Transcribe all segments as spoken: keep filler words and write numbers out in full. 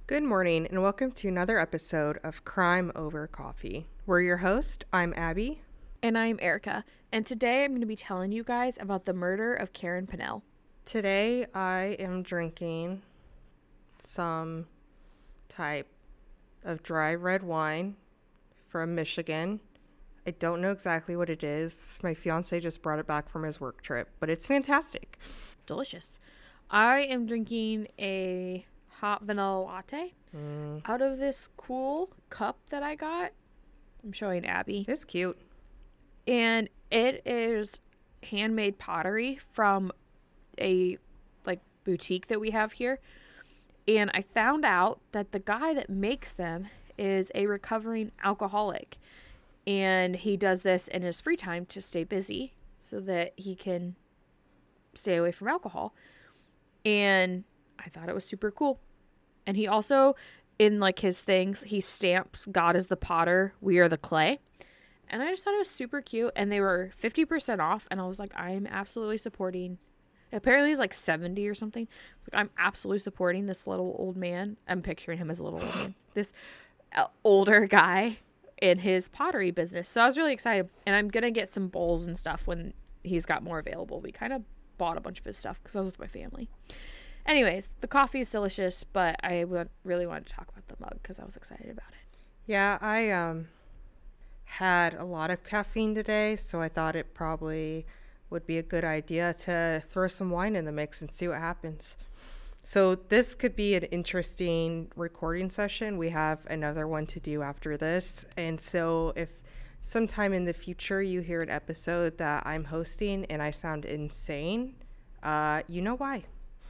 Good morning and welcome to another episode of Crime Over Coffee. We're your host. I'm Abby. And I'm Erica. And today I'm going to be telling you guys about the murder of Karen Pennell. Today I am drinking some type of dry red wine from Michigan. I don't know exactly what it is. My fiance just brought it back from his work trip, but it's fantastic. Delicious. I am drinking a hot vanilla latte mm. out of this cool cup that I got. I'm showing Abby. It's cute. And it is handmade pottery from a like boutique that we have here. And I found out that the guy that makes them is a recovering alcoholic. And he does this in his free time to stay busy so that he can stay away from alcohol. And I thought it was super cool. And he also, in like his things, he stamps God is the potter, we are the clay. And I just thought it was super cute. And they were fifty percent off. And I was like, I'm absolutely supporting. Apparently he's like seventy or something. I was like, I'm absolutely supporting this little old man. I'm picturing him as a little old man. This older guy in his pottery business. So I was really excited. And I'm going to get some bowls and stuff when he's got more available. We kind of bought a bunch of his stuff because I was with my family. Anyways, the coffee is delicious, but I w- really wanted to talk about the mug because I was excited about it. Yeah, I um had a lot of caffeine today, so I thought it probably would be a good idea to throw some wine in the mix and see what happens. So this could be an interesting recording session. We have another one to do after this. And so if sometime in the future you hear an episode that I'm hosting and I sound insane, uh, you know why.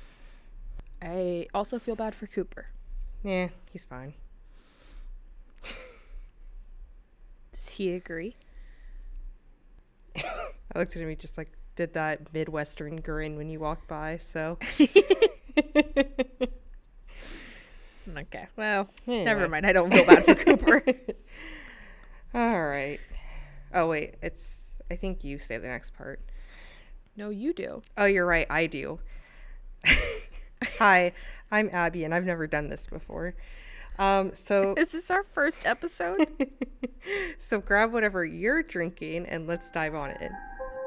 I also feel bad for Cooper. Yeah, he's fine. Does he agree? I looked at him, he just like did that Midwestern grin when you walked by, so. Okay, well, anyway. Never mind. I don't feel bad for Cooper. All right. Oh, wait, it's, I think you say the next part. No, you do. Oh, you're right, I do. Hi, I'm Abby, and I've never done this before. Um, so is this our first episode? So grab whatever you're drinking and let's dive on in.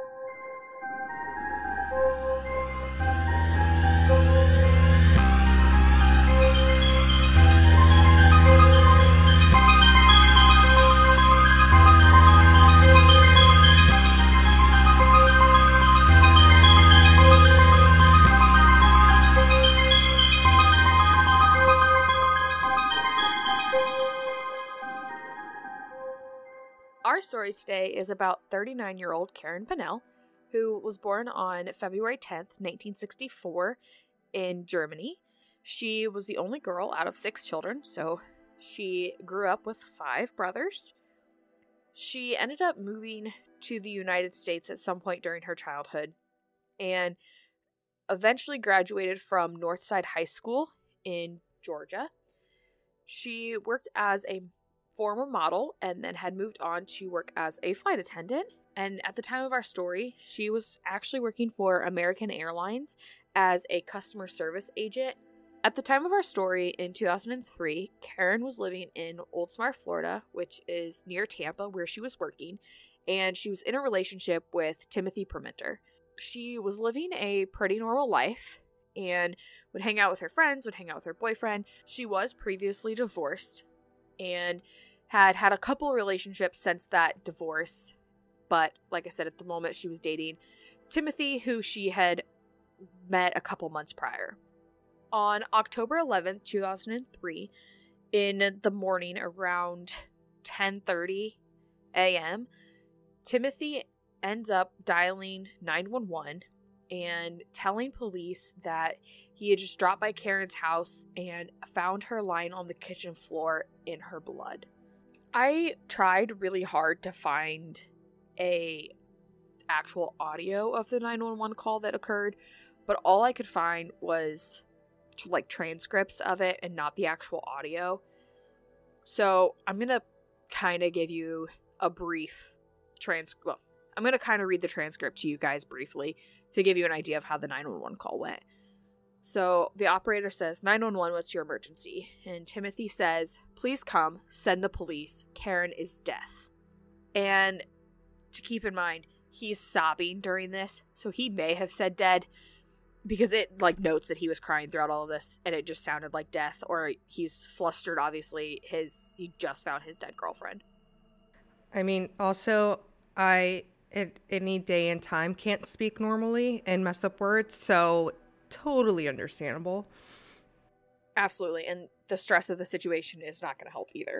Our story today is about thirty-nine-year-old Karen Pennell, who was born on February tenth, nineteen sixty-four in Germany. She was the only girl out of six children, so she grew up with five brothers. She ended up moving to the United States at some point during her childhood and eventually graduated from Northside High School in Georgia. She worked as a former model and then had moved on to work as a flight attendant. And at the time of our story, she was actually working for American Airlines as a customer service agent. At the time of our story in two thousand three, Karen was living in Oldsmar, Florida, which is near Tampa where she was working, and she was in a relationship with Timothy Permenter. She was living a pretty normal life and would hang out with her friends, would hang out with her boyfriend. She was previously divorced and had had a couple relationships since that divorce. But like I said, at the moment she was dating Timothy, who she had met a couple months prior. On October eleventh, two thousand three, in the morning around ten thirty a.m., Timothy ends up dialing nine one one and telling police that he had just dropped by Karen's house and found her lying on the kitchen floor in her blood. I tried really hard to find a actual audio of the nine one one call that occurred, but all I could find was like transcripts of it and not the actual audio. So I'm going to kind of give you a brief trans. Well, I'm going to kind of read the transcript to you guys briefly to give you an idea of how the nine one one call went. So the operator says, nine one one, what's your emergency? And Timothy says, please come, send the police. Karen is death. And to keep in mind, he's sobbing during this, so he may have said dead, because it, like, notes that he was crying throughout all of this, and it just sounded like death, or he's flustered, obviously. His he just found his dead girlfriend. I mean, also, I, at any day and time, can't speak normally and mess up words, so totally understandable. Absolutely, and the stress of the situation is not going to help either.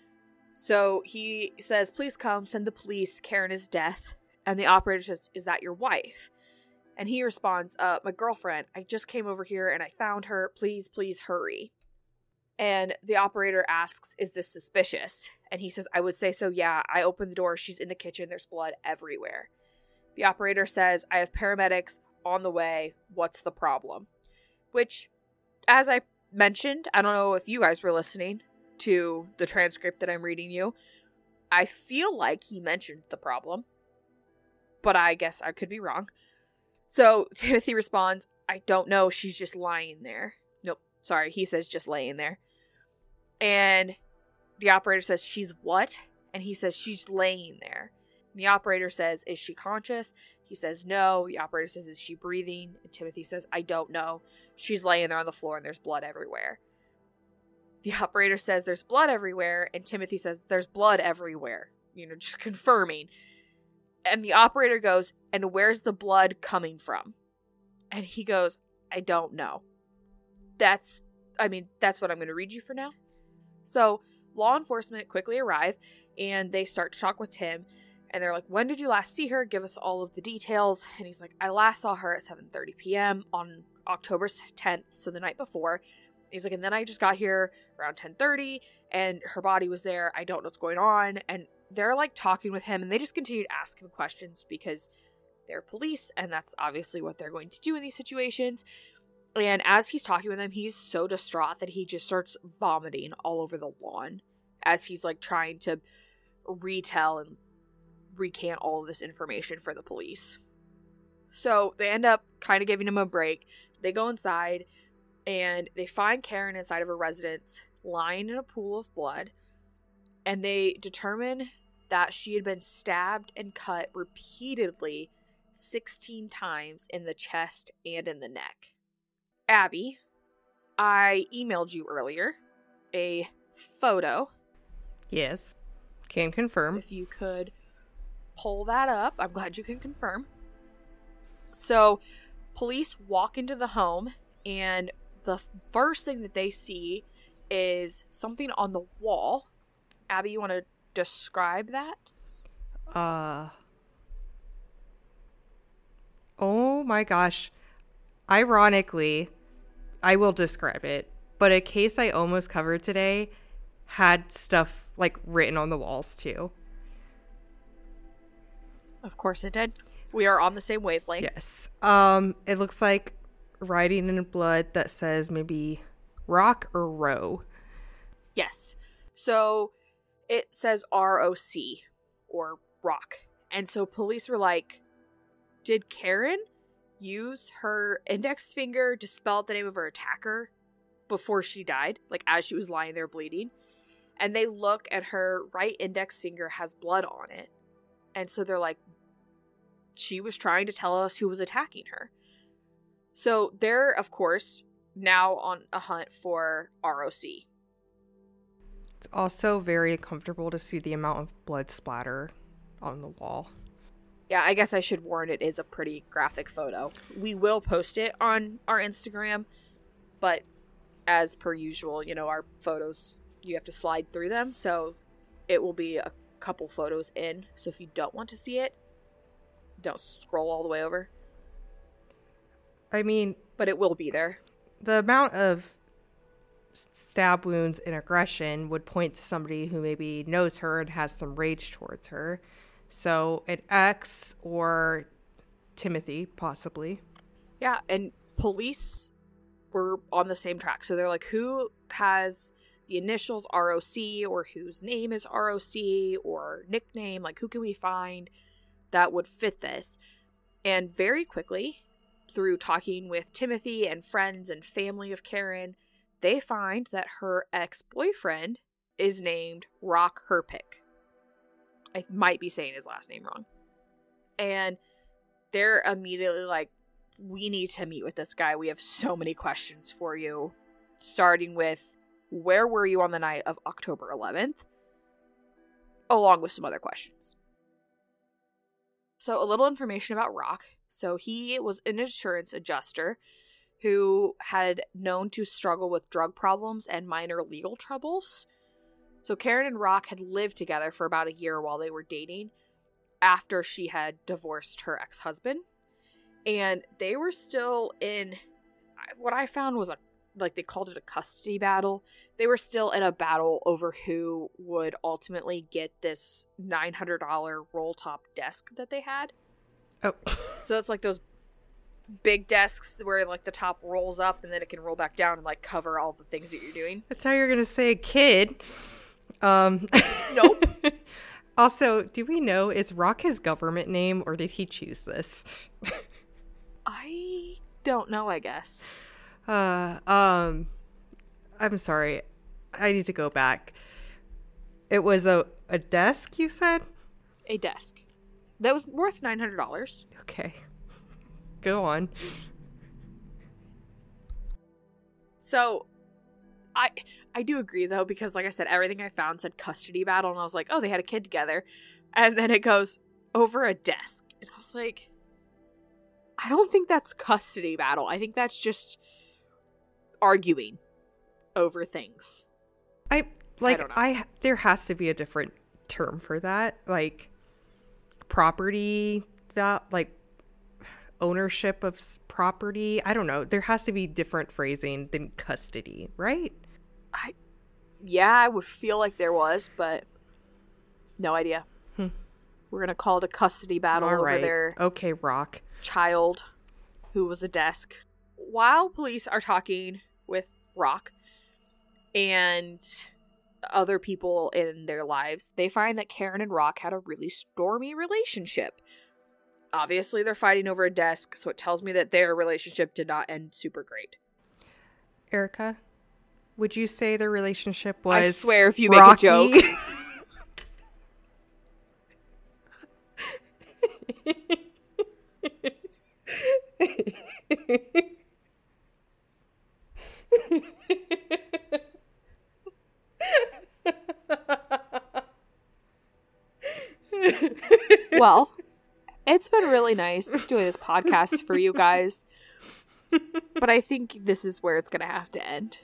So he says, please come, send the police, Karen is death. And the operator says, is that your wife? And he responds, uh, my girlfriend, I just came over here and I found her. Please, please hurry. And the operator asks, is this suspicious? And he says, I would say so, yeah. I opened the door. She's in the kitchen. There's blood everywhere. The operator says, I have paramedics on the way. What's the problem? Which, as I mentioned, I don't know if you guys were listening to the transcript that I'm reading you. I feel like he mentioned the problem, but I guess I could be wrong. So Timothy responds, I don't know. She's just lying there. Nope. Sorry. He says just laying there. And the operator says, she's what? And he says, she's laying there. And the operator says, is she conscious? He says, no. The operator says, is she breathing? And Timothy says, I don't know. She's laying there on the floor and there's blood everywhere. The operator says, there's blood everywhere. And Timothy says, there's blood everywhere. You know, just confirming. And the operator goes, and where's the blood coming from? And he goes, I don't know. That's, I mean, that's what I'm going to read you for now. So law enforcement quickly arrive and they start to talk with Tim. And they're like, when did you last see her? Give us all of the details. And he's like, I last saw her at seven thirty p.m. on October tenth, so the night before. He's like, and then I just got here around ten thirty and her body was there. I don't know what's going on. And they're like talking with him and they just continue to ask him questions because they're police and that's obviously what they're going to do in these situations. And as he's talking with them, he's so distraught that he just starts vomiting all over the lawn as he's like trying to retell and recant all of this information for the police. So they end up kind of giving him a break. They go inside and they find Karen inside of her residence lying in a pool of blood. And they determine that she had been stabbed and cut repeatedly sixteen times in the chest and in the neck. Abby, I emailed you earlier a photo. Yes, can confirm. If you could pull that up. I'm glad you can confirm. So, police walk into the home, and the first thing that they see is something on the wall. Abby, you want to describe that? Uh. Oh my gosh. Ironically, I will describe it, but a case I almost covered today had stuff like written on the walls too. Of course it did. We are on the same wavelength. Yes. Um, it looks like writing in blood that says maybe rock or row. Yes. So it says R O C or rock. And so police were like, did Karen use her index finger to spell out the name of her attacker before she died? Like as she was lying there bleeding? And they look at her right index finger has blood on it. And so they're like, she was trying to tell us who was attacking her. So they're, of course, now on a hunt for R O C. It's also very uncomfortable to see the amount of blood splatter on the wall. Yeah, I guess I should warn it is a pretty graphic photo. We will post it on our Instagram, but as per usual, you know, our photos, you have to slide through them, so it will be a couple photos in. So if you don't want to see it, don't scroll all the way over. I mean, but it will be there. The amount of stab wounds and aggression would point to somebody who maybe knows her and has some rage towards her. So an ex or Timothy, possibly. Yeah, and police were on the same track. So they're like, who has the initials R O C or whose name is R O C or nickname? Like, who can we find that would fit this? And very quickly, through talking with Timothy and friends and family of Karen, they find that her ex-boyfriend is named Rock Herpick. I might be saying his last name wrong. And they're immediately like, we need to meet with this guy. We have so many questions for you. Starting with, where were you on the night of October eleventh? Along with some other questions. So a little information about Rock. So he was an insurance adjuster who had known to struggle with drug problems and minor legal troubles. So Karen and Rock had lived together for about a year while they were dating after she had divorced her ex-husband. And they were still in what I found was a, like they called it a custody battle. They were still in a battle over who would ultimately get this nine hundred dollars roll top desk that they had. Oh. So it's like those big desks where like the top rolls up and then it can roll back down and like cover all the things that you're doing. I thought you were going to say a kid. Um, nope. Also, do we know, is Rock his government name or did he choose this? I don't know, I guess. Uh, um, I'm sorry. I need to go back. It was a, a desk, you said? A desk. That was worth nine hundred dollars. Okay. Go on. So, I I do agree, though, because like I said, everything I found said custody battle, and I was like, oh, they had a kid together. And then it goes over a desk. And I was like, I don't think that's custody battle. I think that's just arguing over things. I, like, I, don't know. I there has to be a different term for that. Like, property, that, like, ownership of property. I don't know. There has to be different phrasing than custody, right? I, yeah, I would feel like there was, but no idea. Hmm. We're going to call it a custody battle All over right. their Okay, Rock. child who was a desk. While police are talking with Rock and other people in their lives, they find that Karen and Rock had a really stormy relationship. Obviously, they're fighting over a desk, so it tells me that their relationship did not end super great. Erica, would you say their relationship was I swear, if you rocky? make a joke. Well, it's been really nice doing this podcast for you guys, but I think this is where it's going to have to end.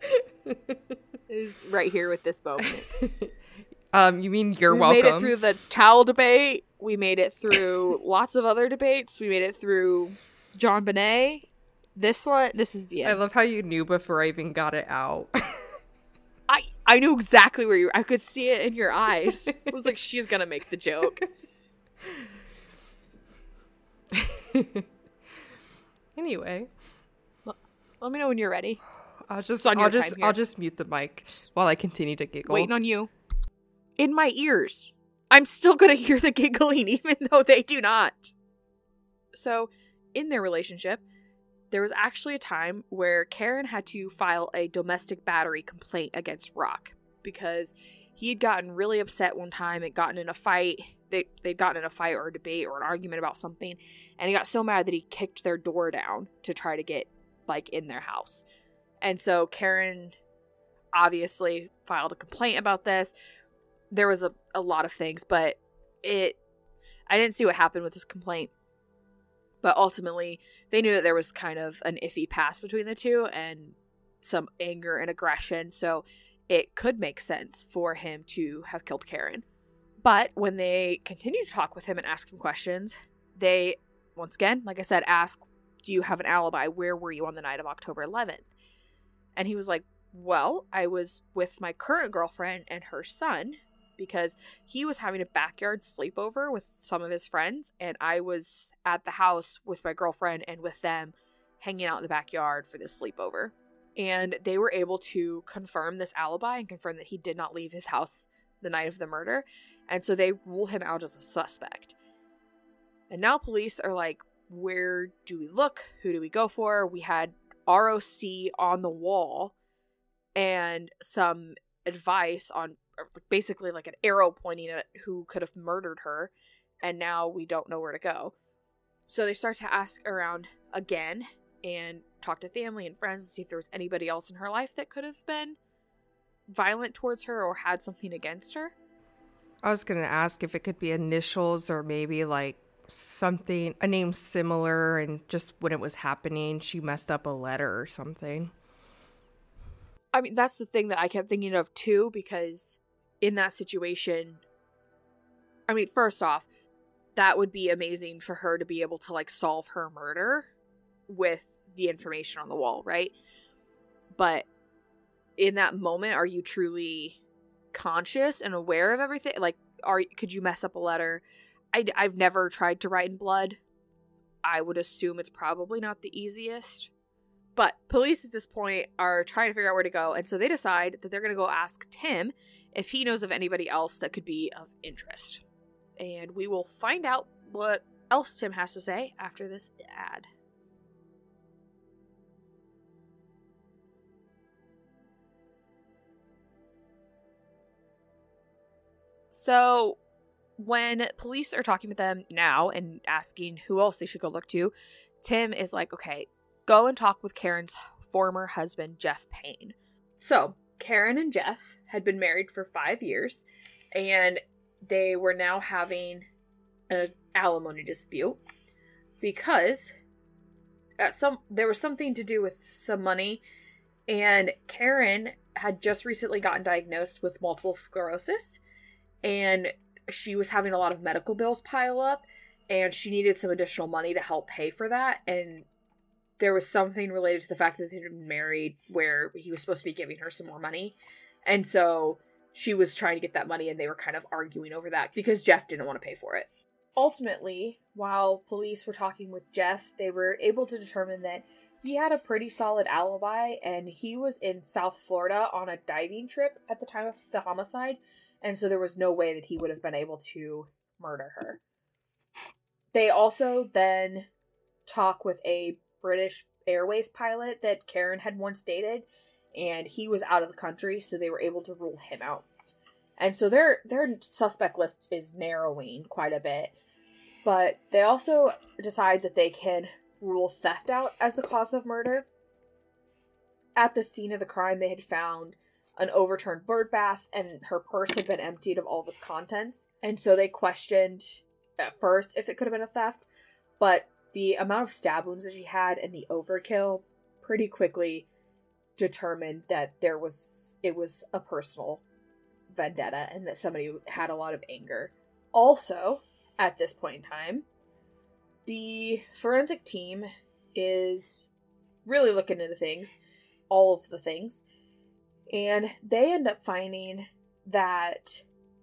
Is right here with this moment. Um, you mean you're we welcome? We made it through the towel debate. We made it through lots of other debates. We made it through John Bonet. This one, this is the end. I love how you knew before I even got it out. I I knew exactly where you were. I could see it in your eyes. I was like, she's gonna make the joke. Anyway, let me know when you're ready. I'll just I'll just I'll just mute the mic while I continue to giggle. Waiting on you. In my ears. I'm still gonna hear the giggling even though they do not. So, in their relationship, there was actually a time where Karen had to file a domestic battery complaint against Rock because he had gotten really upset one time and gotten in a fight. They, they'd gotten in a fight or a debate or an argument about something, and he got so mad that he kicked their door down to try to get, like, in their house. And so Karen obviously filed a complaint about this. There was a, a lot of things, but it I didn't see what happened with this complaint. But ultimately, they knew that there was kind of an iffy past between the two and some anger and aggression. So it could make sense for him to have killed Karen. But when they continued to talk with him and ask him questions, they, once again, like I said, ask, do you have an alibi? Where were you on the night of October eleventh? And he was like, well, I was with my current girlfriend and her son, because he was having a backyard sleepover with some of his friends, and I was at the house with my girlfriend and with them hanging out in the backyard for this sleepover. And they were able to confirm this alibi and confirm that he did not leave his house the night of the murder, and so they rule him out as a suspect. And now police are like, where do we look? Who do we go for? We had R O C on the wall and some advice on basically like an arrow pointing at who could have murdered her. And now we don't know where to go. So they start to ask around again and talk to family and friends and see if there was anybody else in her life that could have been violent towards her or had something against her. I was going to ask if it could be initials or maybe like something, a name similar, and just when it was happening, she messed up a letter or something. I mean, that's the thing that I kept thinking of too, because in that situation, I mean, first off, that would be amazing for her to be able to like solve her murder with the information on the wall, right? But in that moment, are you truly conscious and aware of everything? Like, are could you mess up a letter? I, I've never tried to write in blood. I would assume it's probably not the easiest. But police at this point are trying to figure out where to go, and so they decide that they're going to go ask Tim if he knows of anybody else that could be of interest. And we will find out what else Tim has to say after this ad. So, when police are talking with them now and asking who else they should go look to, Tim is like, okay, go and talk with Karen's former husband, Jeff Payne. So, Karen and Jeff had been married for five years, and they were now having an alimony dispute because at some there was something to do with some money, and Karen had just recently gotten diagnosed with multiple sclerosis, and she was having a lot of medical bills pile up, and she needed some additional money to help pay for that. And there was something related to the fact that they'd been married where he was supposed to be giving her some more money. And so she was trying to get that money, and they were kind of arguing over that because Jeff didn't want to pay for it. Ultimately, while police were talking with Jeff, they were able to determine that he had a pretty solid alibi, and he was in South Florida on a diving trip at the time of the homicide. And so there was no way that he would have been able to murder her. They also then talk with a British Airways pilot that Karen had once dated, and he was out of the country, so they were able to rule him out. And so their their suspect list is narrowing quite a bit. But they also decide that they can rule theft out as the cause of murder. At the scene of the crime, they had found an overturned bird bath, and her purse had been emptied of all of its contents. And so they questioned at first if it could have been a theft, but the amount of stab wounds that she had and the overkill pretty quickly determined that there was it was a personal vendetta and that somebody had a lot of anger. Also, at this point in time, the forensic team is really looking into things, all of the things, and they end up finding that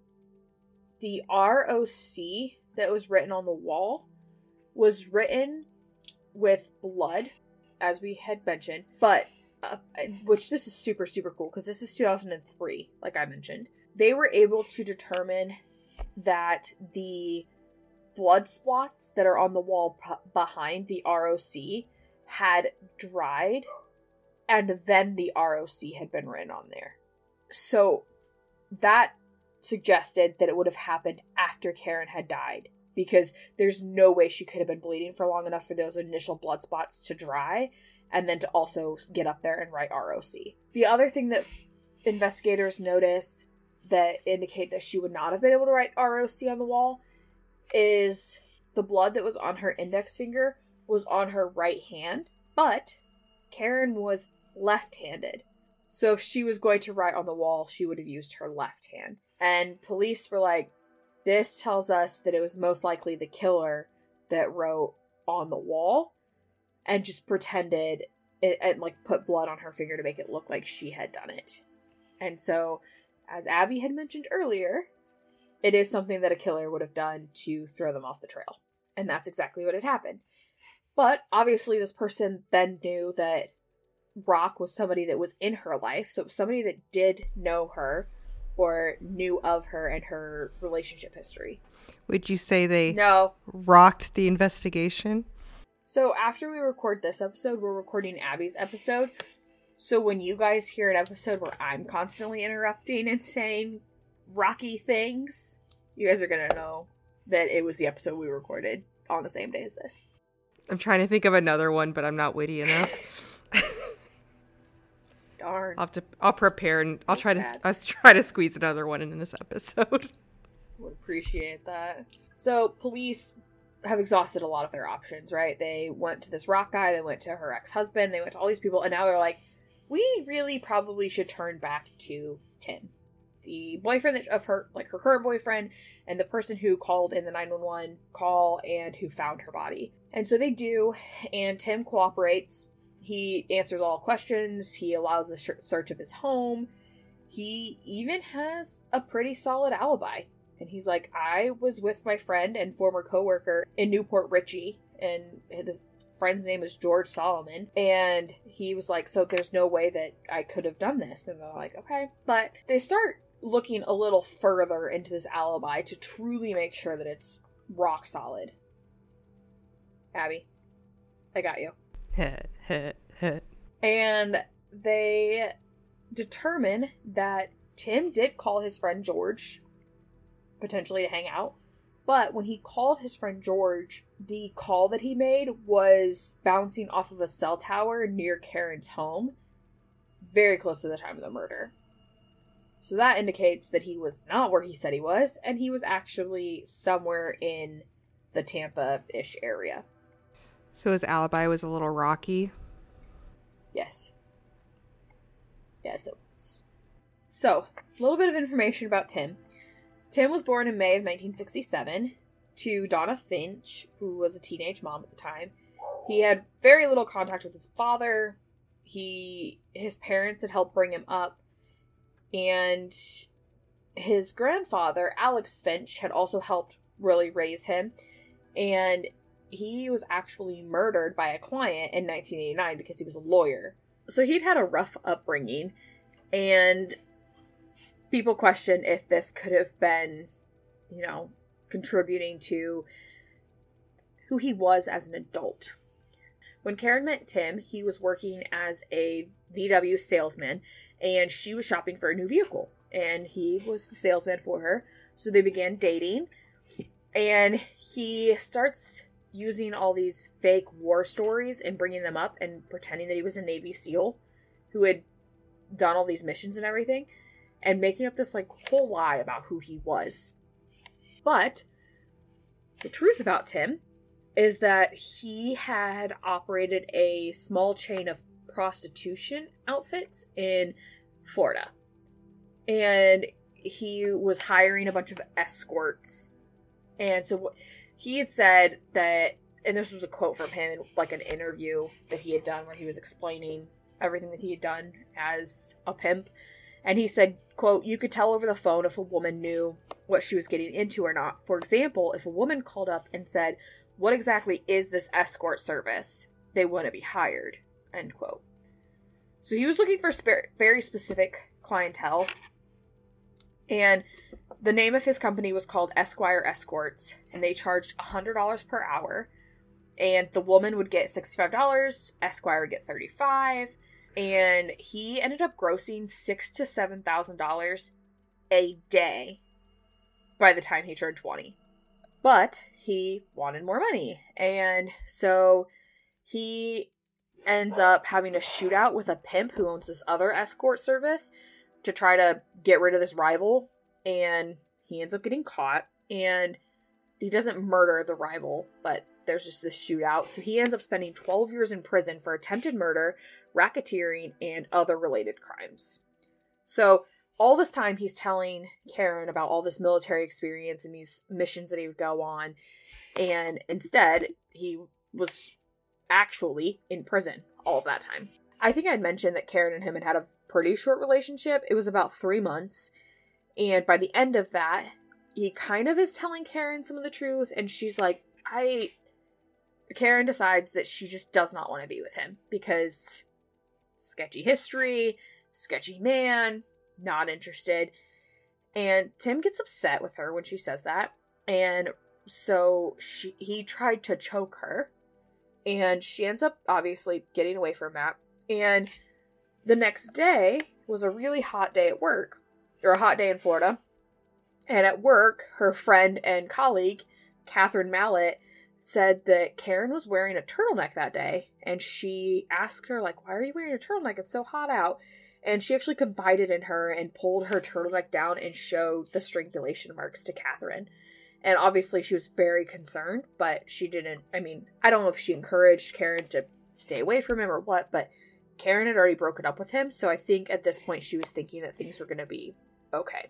the R O C that was written on the wall was written with blood, as we had mentioned, but, uh, which this is super, super cool, because this is two thousand three, like I mentioned. They were able to determine that the blood spots that are on the wall p- behind the R O C had dried, and then the R O C had been written on there. So that suggested that it would have happened after Karen had died, because there's no way she could have been bleeding for long enough for those initial blood spots to dry and then to also get up there and write R O C. The other thing that investigators noticed that indicate that she would not have been able to write R O C on the wall is the blood that was on her index finger was on her right hand, but Karen was left-handed. So if she was going to write on the wall, she would have used her left hand. And police were like, this tells us that it was most likely the killer that wrote on the wall and just pretended it, and like put blood on her finger to make it look like she had done it. And so, as Abby had mentioned earlier, it is something that a killer would have done to throw them off the trail. And that's exactly what had happened. But obviously this person then knew that Rock was somebody that was in her life. So it was somebody that did know her or knew of her and her relationship history. Would you say they no. rocked the investigation? So after we record this episode, we're recording Abby's episode. So when you guys hear an episode where I'm constantly interrupting and saying rocky things, you guys are going to know that it was the episode we recorded on the same day as this. I'm trying to think of another one, but I'm not witty enough. Darn. I'll have to, I'll prepare and So I'll try sad. to I'll try to squeeze another one in this episode. Would appreciate that. So police have exhausted a lot of their options, right? They went to this rock guy, they went to her ex-husband, they went to all these people, and now they're like, we really probably should turn back to Tim, the boyfriend of her, like her current boyfriend, and the person who called in the nine one one call and who found her body. And so they do, and Tim cooperates. He answers all questions. He allows a search of his home. He even has a pretty solid alibi. And he's like, I was with my friend and former coworker in Newport Richey, and his friend's name is George Solomon. And he was like, so there's no way that I could have done this. And they're like, okay. But they start looking a little further into this alibi to truly make sure that it's rock solid. Abby, I got you. And they determine that Tim did call his friend George, potentially to hang out. But when he called his friend George, the call that he made was bouncing off of a cell tower near Karen's home, very close to the time of the murder. So that indicates that he was not where he said he was, and he was actually somewhere in the Tampa-ish area. So his alibi was a little rocky. Yes. Yes, it was. So, a little bit of information about Tim. Tim was born in May of nineteen sixty-seven to Donna Finch, who was a teenage mom at the time. He had very little contact with his father. He, his parents had helped bring him up. And his grandfather, Alex Finch, had also helped really raise him. And he was actually murdered by a client in nineteen eighty-nine because he was a lawyer. So he'd had a rough upbringing, and people question if this could have been, you know, contributing to who he was as an adult. When Karen met Tim, he was working as a V W salesman, and she was shopping for a new vehicle, and he was the salesman for her. So they began dating, and he starts using all these fake war stories and bringing them up and pretending that he was a Navy SEAL who had done all these missions and everything, and making up this like whole lie about who he was. But the truth about Tim is that he had operated a small chain of prostitution outfits in Florida. And he was hiring a bunch of escorts. And so he had said that, and this was a quote from him in like an interview that he had done where he was explaining everything that he had done as a pimp. And he said, quote, you could tell over the phone if a woman knew what she was getting into or not. For example, if a woman called up and said, what exactly is this escort service? They wouldn't be hired, end quote. So he was looking for spe- very specific clientele. And the name of his company was called Esquire Escorts, and they charged one hundred dollars per hour. And the woman would get sixty-five dollars, Esquire would get thirty-five dollars, and he ended up grossing six thousand to seven thousand dollars a day by the time he turned twenty. But he wanted more money, and so he ends up having a shootout with a pimp who owns this other escort service to try to get rid of this rival, and he ends up getting caught, and he doesn't murder the rival, but there's just this shootout, so he ends up spending twelve years in prison for attempted murder, racketeering, and other related crimes. So all this time he's telling Karen about all this military experience and these missions that he would go on, and instead he was actually in prison all of that time. I think I'd mentioned that Karen and him had had a pretty short relationship. It was about three months. And by the end of that, he kind of is telling Karen some of the truth. And she's like, I... Karen decides that she just does not want to be with him because sketchy history, sketchy man, not interested. And Tim gets upset with her when she says that. And so she he tried to choke her. And she ends up obviously getting away from Matt. And the next day was a really hot day at work, or a hot day in Florida. And at work, her friend and colleague, Catherine Mallett, said that Karen was wearing a turtleneck that day. And she asked her, like, why are you wearing a turtleneck? It's so hot out. And she actually confided in her and pulled her turtleneck down and showed the strangulation marks to Catherine. And obviously she was very concerned, but she didn't, I mean, I don't know if she encouraged Karen to stay away from him or what, but Karen had already broken up with him, so I think at this point she was thinking that things were going to be okay.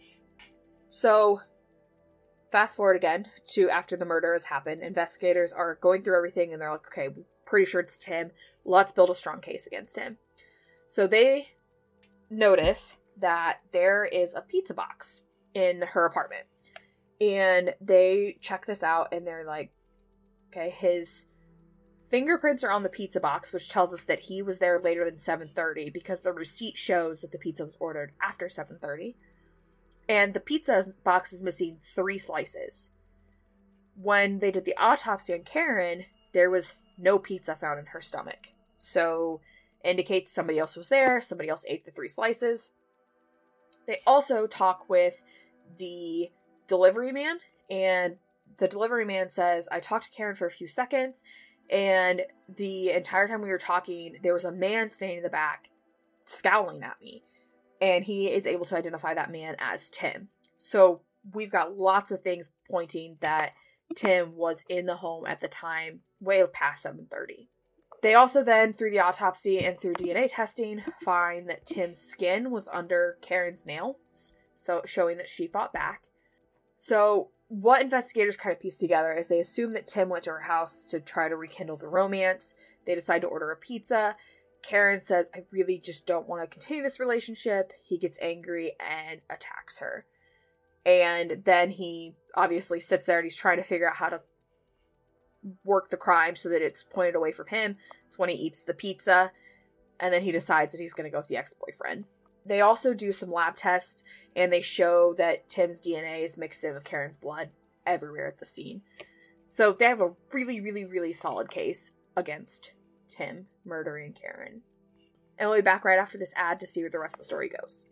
So, fast forward again to after the murder has happened, investigators are going through everything and they're like, okay, we're pretty sure it's Tim. Let's build a strong case against him. So they notice that there is a pizza box in her apartment. And they check this out and they're like, okay, his fingerprints are on the pizza box, which tells us that he was there later than seven thirty because the receipt shows that the pizza was ordered after seven thirty. And the pizza box is missing three slices. When they did the autopsy on Karen, there was no pizza found in her stomach. So indicates somebody else was there, somebody else ate the three slices. They also talk with the delivery man, and the delivery man says, I talked to Karen for a few seconds, and the entire time we were talking, there was a man standing in the back scowling at me, and he is able to identify that man as Tim. So we've got lots of things pointing that Tim was in the home at the time, way past seven thirty. They also then, through the autopsy and through D N A testing, find that Tim's skin was under Karen's nails, so showing that she fought back. So what investigators kind of piece together is they assume that Tim went to her house to try to rekindle the romance. They decide to order a pizza. Karen says, I really just don't want to continue this relationship. He gets angry and attacks her. And then he obviously sits there and he's trying to figure out how to work the crime so that it's pointed away from him. It's when he eats the pizza. And then he decides that he's going to go with the ex-boyfriend. They also do some lab tests, and they show that Tim's D N A is mixed in with Karen's blood everywhere at the scene. So they have a really, really, really solid case against Tim murdering Karen. And we'll be back right after this ad to see where the rest of the story goes.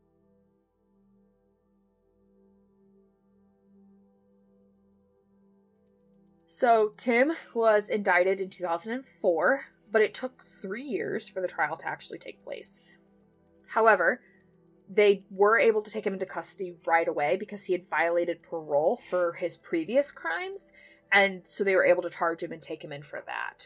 So Tim was indicted in two thousand four, but it took three years for the trial to actually take place. However, they were able to take him into custody right away because he had violated parole for his previous crimes, and so they were able to charge him and take him in for that.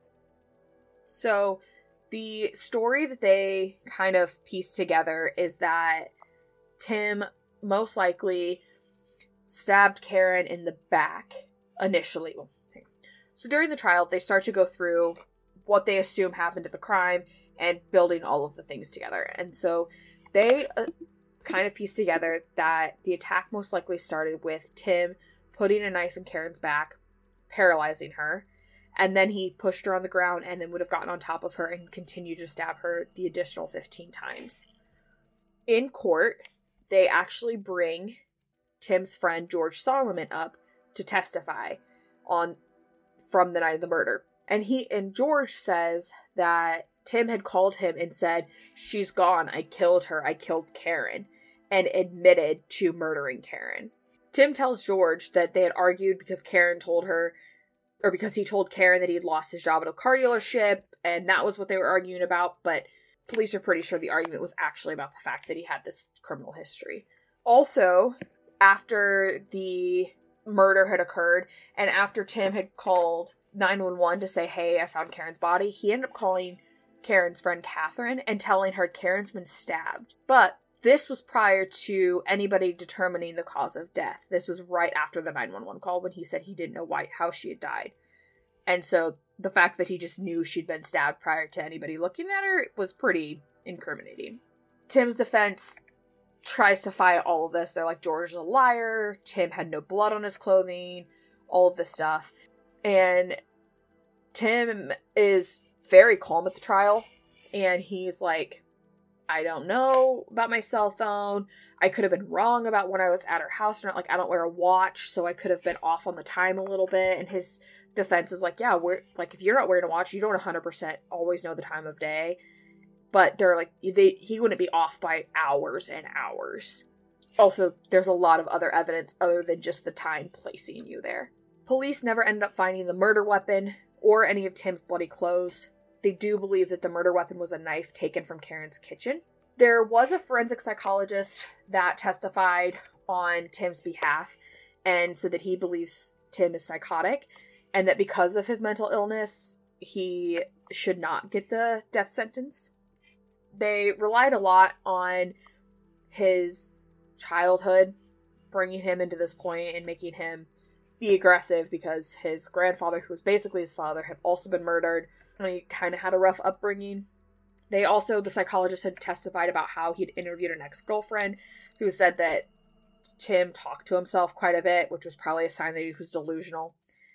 So the story that they kind of pieced together is that Tim most likely stabbed Karen in the back initially. So during the trial, they start to go through what they assume happened to the crime and building all of the things together. And so they uh, kind of pieced together that the attack most likely started with Tim putting a knife in Karen's back, paralyzing her, and then he pushed her on the ground and then would have gotten on top of her and continued to stab her the additional fifteen times. In court, they actually bring Tim's friend George Solomon up to testify on from the night of the murder. And he and George says that Tim had called him and said, she's gone, I killed her, I killed Karen, and admitted to murdering Karen. Tim tells George that they had argued because Karen told her, or because he told Karen that he had lost his job at a car dealership, and that was what they were arguing about, but police are pretty sure the argument was actually about the fact that he had this criminal history. Also, after the murder had occurred, and after Tim had called nine one one to say, hey, I found Karen's body, he ended up calling Karen's friend Catherine and telling her Karen's been stabbed. But this was prior to anybody determining the cause of death. This was right after the nine one one call when he said he didn't know why how she had died. And so the fact that he just knew she'd been stabbed prior to anybody looking at her was pretty incriminating. Tim's defense tries to fight all of this. They're like, George is a liar, Tim had no blood on his clothing, all of this stuff. And Tim is very calm at the trial, and he's like, I don't know about my cell phone. I could have been wrong about when I was at her house or not. Like, I don't wear a watch, so I could have been off on the time a little bit. And his defense is like, yeah, we're like, if you're not wearing a watch, you don't one hundred percent always know the time of day. But they're like, they, he wouldn't be off by hours and hours. Also, there's a lot of other evidence other than just the time placing you there. Police never ended up finding the murder weapon or any of Tim's bloody clothes. They do believe that the murder weapon was a knife taken from Karen's kitchen. There was a forensic psychologist that testified on Tim's behalf and said that he believes Tim is psychotic and that because of his mental illness, he should not get the death sentence. They relied a lot on his childhood, bringing him into this point and making him be aggressive because his grandfather, who was basically his father, had also been murdered. And he kind of had a rough upbringing. They also, the psychologist had testified about how he'd interviewed an ex-girlfriend who said that Tim talked to himself quite a bit, which was probably a sign that he was delusional.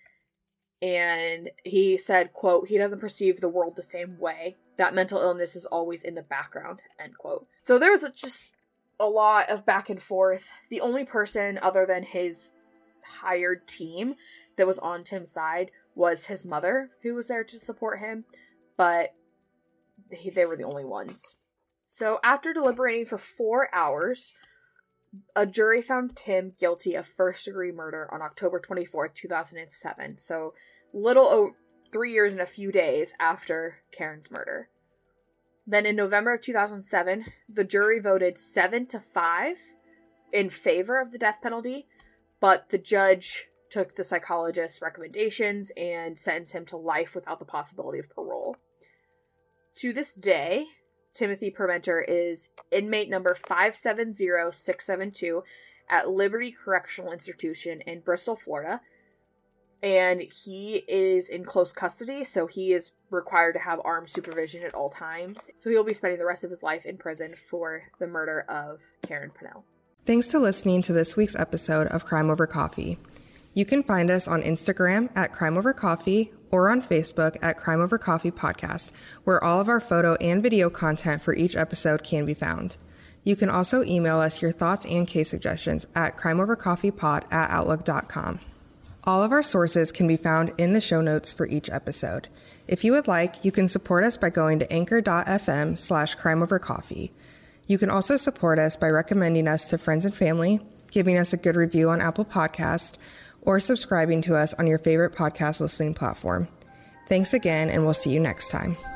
And he said, quote, he doesn't perceive the world the same way. That mental illness is always in the background, end quote. So there was a, just a lot of back and forth. The only person other than his hired team that was on Tim's side was his mother, who was there to support him, but he, they were the only ones. So after deliberating for four hours, a jury found Tim guilty of first-degree murder on October twenty-fourth, two thousand seven. So little over three years and a few days after Karen's murder. Then in November of two thousand seven, the jury voted seven to five in favor of the death penalty, but the judge took the psychologist's recommendations and sentenced him to life without the possibility of parole. To this day, Timothy Permenter is inmate number five seven zero six seven two at Liberty Correctional Institution in Bristol, Florida. And he is in close custody, so he is required to have armed supervision at all times. So he'll be spending the rest of his life in prison for the murder of Karen Pennell. Thanks to listening to this week's episode of Crime Over Coffee. You can find us on Instagram at Crime Over Coffee or on Facebook at Crime Over Coffee Podcast, where all of our photo and video content for each episode can be found. You can also email us your thoughts and case suggestions at crimeovercoffeepod at outlook dot com. All of our sources can be found in the show notes for each episode. If you would like, you can support us by going to anchor.fm slash crimeovercoffee. You can also support us by recommending us to friends and family, giving us a good review on Apple Podcasts, or subscribing to us on your favorite podcast listening platform. Thanks again, and we'll see you next time.